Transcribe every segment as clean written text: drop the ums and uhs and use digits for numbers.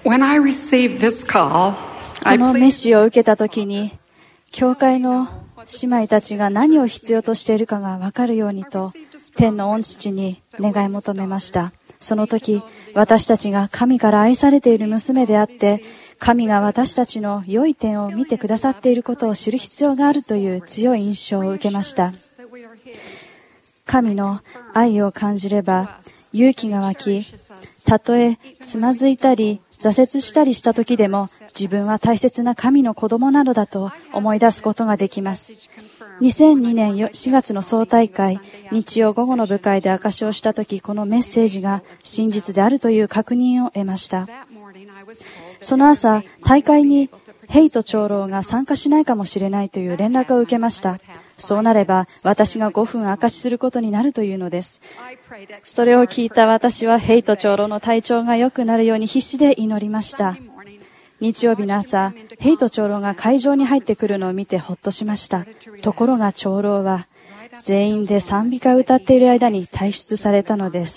When I received this call, このメッシを受けたときに、教会の姉妹たちが何を必要としているかが分かるようにと、天の御父に願い求めました。その時、私たちが神から愛されている娘であって、神が私たちの良い点を見てくださっていることを知る必要があるという強い印象を受けました。神の愛を感じれば勇気が湧き、たとえつまずいたり挫折したりした時でも自分は大切な神の子供なのだと思い出すことができます。2002年4月の総大会、日曜午後の部会で証しをした時、このメッセージが真実であるという確認を得ました。その朝、大会にヘイト長老が参加しないかもしれないという連絡を受けました。そうなれば私が5分証しすることになるというのです。それを聞いた私はヘイト長老の体調が良くなるように必死で祈りました。日曜日の朝、ヘイト長老が会場に入ってくるのを見てほっとしました。ところが長老は全員で賛美歌を歌っている間に退出されたのです。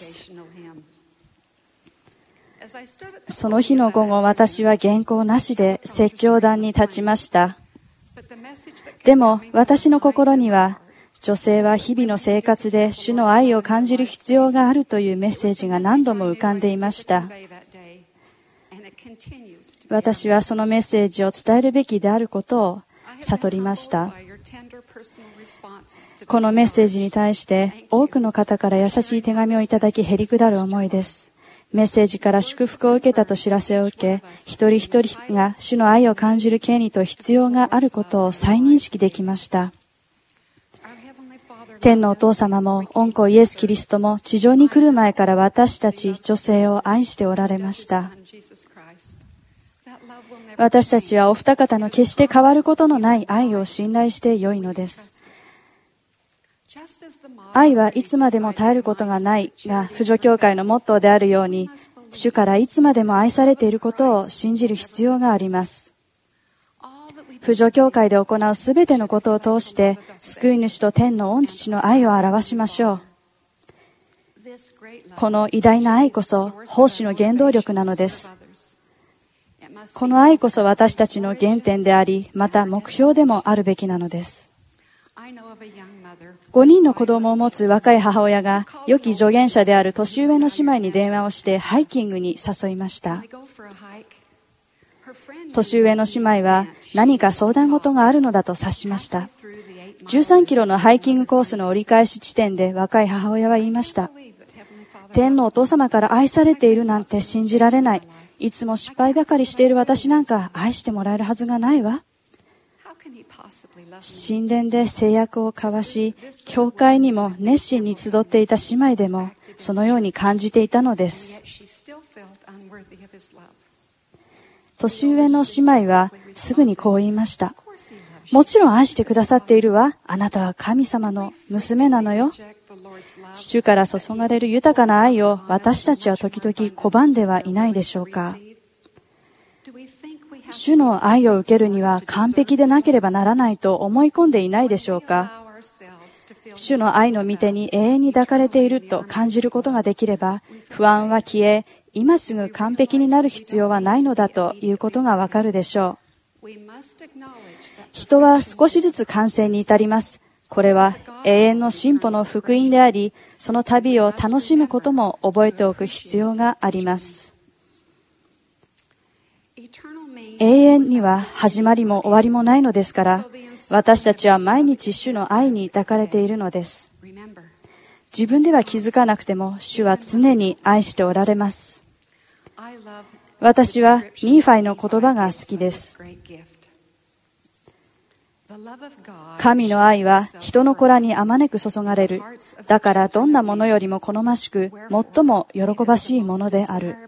その日の午後、私は原稿なしで説教壇に立ちました。でも私の心には、女性は日々の生活で主の愛を感じる必要があるというメッセージが何度も浮かんでいました。私はそのメッセージを伝えるべきであることを悟りました。このメッセージに対して多くの方から優しい手紙をいただき、へりくだる思いです。メッセージから祝福を受けたと知らせを受け、一人一人が主の愛を感じる権利と必要があることを再認識できました。天のお父様も御子イエス・キリストも地上に来る前から私たち女性を愛しておられました。私たちはお二方の決して変わることのない愛を信頼してよいのです。愛はいつまでも絶えることがないが、婦女教会のモットーであるように、主からいつまでも愛されていることを信じる必要があります。婦女教会で行うすべてのことを通して、救い主と天の御父の愛を表しましょう。この偉大な愛こそ奉仕の原動力なのです。この愛こそ私たちの原点であり、また目標でもあるべきなのです。5人の子供を持つ若い母親が良き助言者である年上の姉妹に電話をしてハイキングに誘いました。年上の姉妹は何か相談事があるのだと察しました。13キロのハイキングコースの折り返し地点で若い母親は言いました。天のお父様から愛されているなんて信じられない。いつも失敗ばかりしている私なんか愛してもらえるはずがないわ。神殿で誓約を交わし、教会にも熱心に集っていた姉妹でもそのように感じていたのです。年上の姉妹はすぐにこう言いました。もちろん愛してくださっているわ。あなたは神様の娘なのよ。主から注がれる豊かな愛を私たちは時々拒んではいないでしょうか。主の愛を受けるには完璧でなければならないと思い込んでいないでしょうか。主の愛の御手に永遠に抱かれていると感じることができれば、不安は消え、今すぐ完璧になる必要はないのだということがわかるでしょう。人は少しずつ完成に至ります。これは永遠の進歩の福音であり、その旅を楽しむことも覚えておく必要があります。永遠には始まりも終わりもないのですから、私たちは毎日主の愛に抱かれているのです。自分では気づかなくても主は常に愛しておられます。私はニーファイの言葉が好きです。神の愛は人の子らにあまねく注がれる。だからどんなものよりも好ましく、最も喜ばしいものである。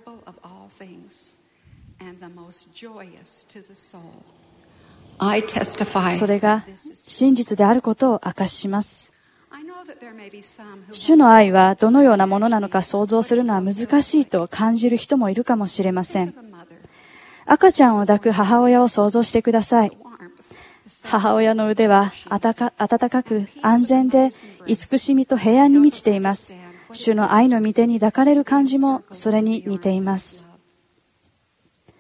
それが真実であることを証しします。主の愛はどのようなものなのか想像するのは難しいと感じる人もいるかもしれません。赤ちゃんを抱く母親を想像してください。母親の腕は温かく安全で慈しみと平安に満ちています。主の愛の御手に抱かれる感じもそれに似ています。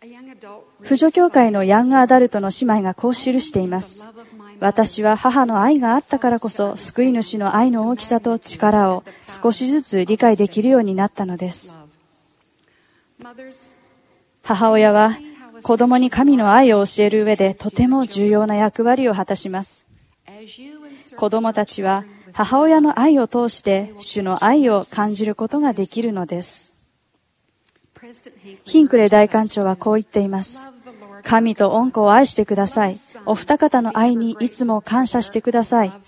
婦女教会のヤングアダルトの姉妹がこう記しています。私は母の愛があったからこそ、救い主の愛の大きさと力を少しずつ理解できるようになったのです。母親は子供に神の愛を教える上でとても重要な役割を果たします。子供たちは母親の愛を通して主の愛を感じることができるのです。ヒンクレイ大官長はこう言っています。神と御子を愛してください。お二方の愛にいつも感謝してください。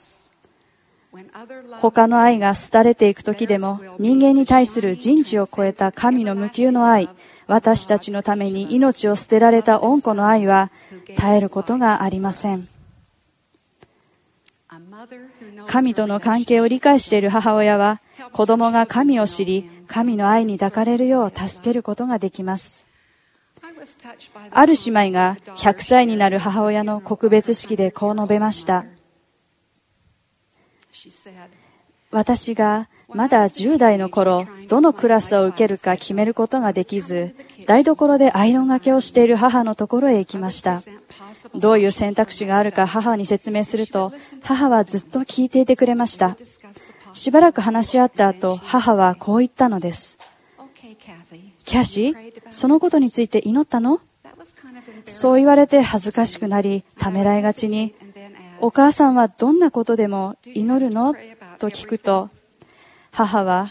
他の愛が廃れていく時でも、人間に対する人知を超えた神の無給の愛、私たちのために命を捨てられた御子の愛は絶えることがありません。神との関係を理解している母親は、子供が神を知り、神の愛に抱かれるよう助けることができます。ある姉妹が100歳になる母親の告別式でこう述べました。私がまだ10代の頃、どのクラスを受けるか決めることができず、台所でアイロンがけをしている母のところへ行きました。どういう選択肢があるか母に説明すると、母はずっと聞いていてくれました。しばらく話し合った後、母はこう言ったのです。キャシー、そのことについて祈ったの？そう言われて恥ずかしくなり、ためらいがちに、お母さんはどんなことでも祈るの？と聞くと、母は、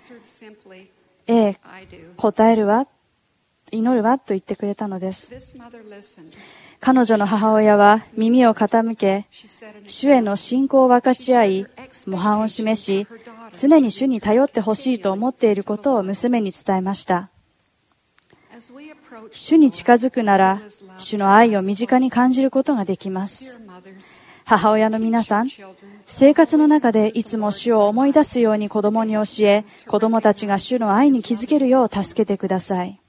答えるわ、祈るわと言ってくれたのです。彼女の母親は耳を傾け、主への信仰を分かち合い、模範を示し、常に主に頼ってほしいと思っていることを娘に伝えました。主に近づくなら、主の愛を身近に感じることができます。母親の皆さん、生活の中でいつも主を思い出すように子供に教え、子供たちが主の愛に気づけるよう助けてください。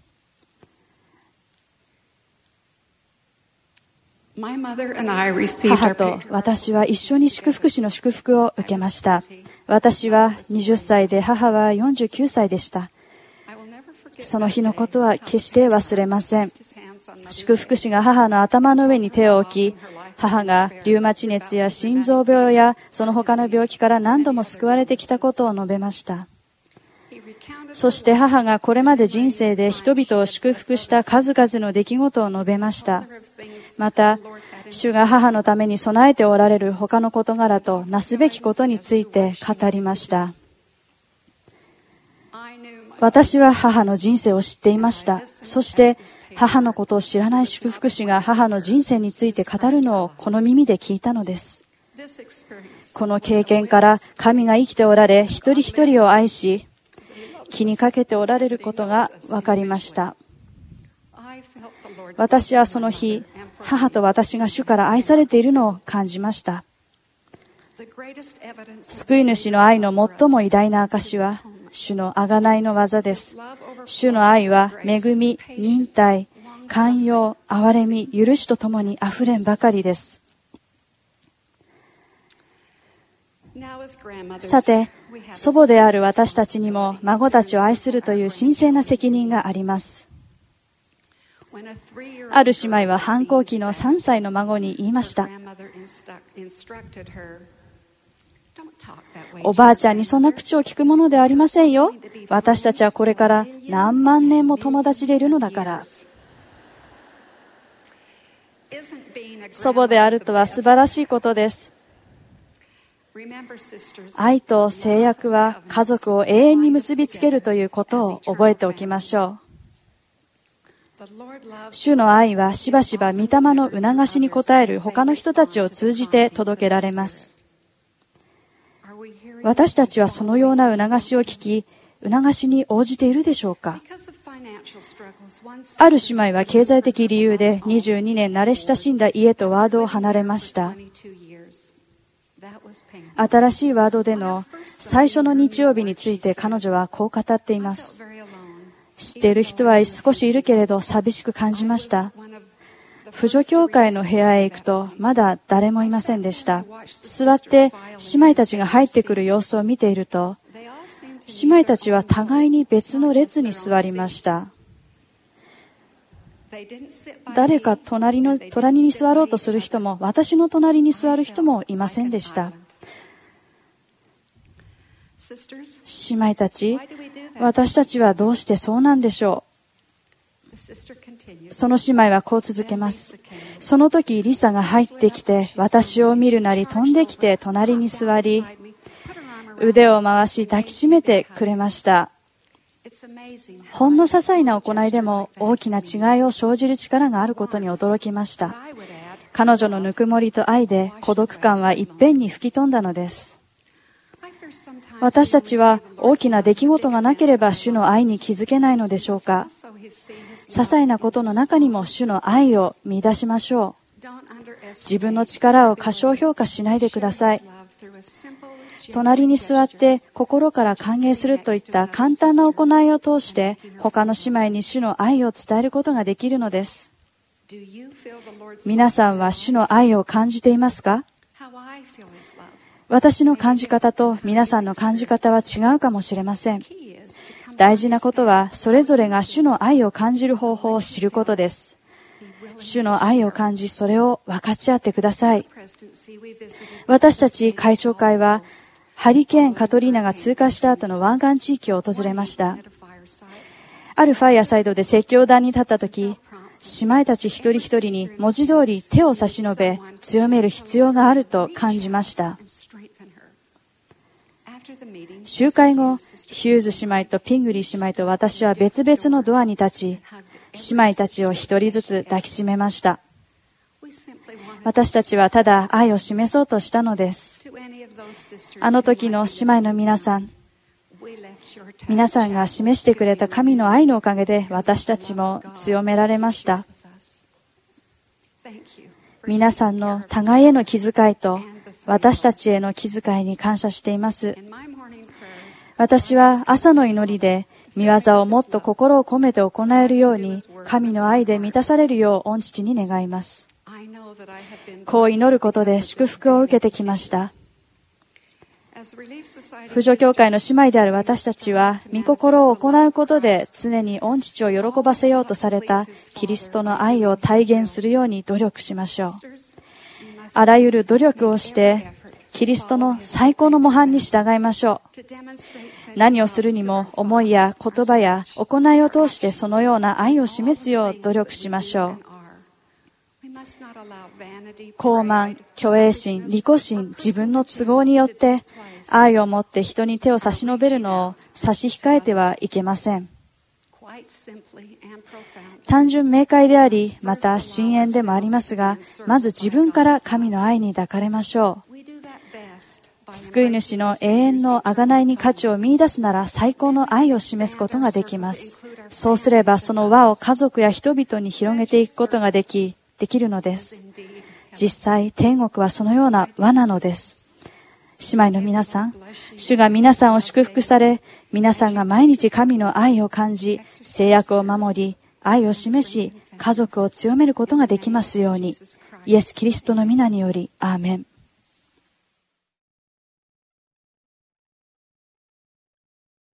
母と私は一緒に祝福主の祝福を受けました。私は20歳で母は49歳でした。その日のことは決して忘れません。祝福主が母の頭の上に手を置き、母がリウマチ熱や心臓病やその他の病気から何度も救われてきたことを述べました。そして母がこれまで人生で人々を祝福した数々の出来事を述べました。また、主が母のために備えておられる他の事柄となすべきことについて語りました。私は母の人生を知っていました。そして母のことを知らない祝福主が母の人生について語るのをこの耳で聞いたのです。この経験から神が生きておられ、一人一人を愛し、気にかけておられることが分かりました。私はその日、母と私が主から愛されているのを感じました。救い主の愛の最も偉大な証は、主の贖いの技です。主の愛は恵み、忍耐、寛容、憐れみ、許しとともにあふれんばかりです。さて、祖母である私たちにも孫たちを愛するという神聖な責任があります。ある姉妹は反抗期の3歳の孫に言いました。おばあちゃんにそんな口を聞くものではありませんよ。私たちはこれから何万年も友達でいるのだから。祖母であるとは素晴らしいことです。愛と制約は家族を永遠に結びつけるということを覚えておきましょう。主の愛はしばしば御霊の促しに応える他の人たちを通じて届けられます。私たちはそのような促しを聞き、促しに応じているでしょうか？ある姉妹は経済的理由で22年慣れ親しんだ家とワードを離れました。新しいワードでの最初の日曜日について彼女はこう語っています。知っている人は少しいるけれど寂しく感じました。婦女教会の部屋へ行くとまだ誰もいませんでした。座って姉妹たちが入ってくる様子を見ていると、姉妹たちは互いに別の列に座りました。 誰か隣に座ろうとする人も、私の隣に座る人もいませんでした。姉妹たち、私たちはどうしてそうなんでしょう。その姉妹はこう続けます。その時リサが入ってきて、私を見るなり飛んできて隣に座り、腕を回し抱きしめてくれました。ほんの些細な行いでも大きな違いを生じる力があることに驚きました。彼女のぬくもりと愛で孤独感はいっぺんに吹き飛んだのです。私たちは大きな出来事がなければ主の愛に気づけないのでしょうか。些細なことの中にも主の愛を見出しましょう。自分の力を過小評価しないでください。隣に座って心から歓迎するといった簡単な行いを通して他の姉妹に主の愛を伝えることができるのです。皆さんは主の愛を感じていますか？私の感じ方と皆さんの感じ方は違うかもしれません。大事なことはそれぞれが主の愛を感じる方法を知ることです。主の愛を感じ、それを分かち合ってください。私たち会長会はハリケーンカトリーナが通過した後の湾岸地域を訪れました。あるファイアサイドで説教台に立った時、姉妹たち一人一人に文字通り手を差し伸べ強める必要があると感じました。集会後、ヒューズ姉妹とピングリー姉妹と私は別々のドアに立ち、姉妹たちを一人ずつ抱きしめました。私たちはただ愛を示そうとしたのです。あの時の姉妹の皆さんが示してくれた神の愛のおかげで私たちも強められました。皆さんの互いへの気遣いと私たちへの気遣いに感謝しています。私は朝の祈りで御業をもっと心を込めて行えるように神の愛で満たされるよう御父に願います。こう祈ることで祝福を受けてきました。扶助教会の姉妹である私たちは御心を行うことで常に御父を喜ばせようとされたキリストの愛を体現するように努力しましょう。あらゆる努力をしてキリストの最高の模範に従いましょう。何をするにも思いや言葉や行いを通してそのような愛を示すよう努力しましょう。傲慢、虚栄心、利己心、自分の都合によって愛を持って人に手を差し伸べるのを差し控えてはいけません。単純明快であり、また深遠でもありますが、まず自分から神の愛に抱かれましょう。救い主の永遠の贖いに価値を見出すなら最高の愛を示すことができます。そうすればその輪を家族や人々に広げていくことができるのです。実際、天国はそのような輪なのです。姉妹の皆さん、主が皆さんを祝福され、皆さんが毎日神の愛を感じ、制約を守り、愛を示し、家族を強めることができますように、イエス・キリストの皆により、アーメン。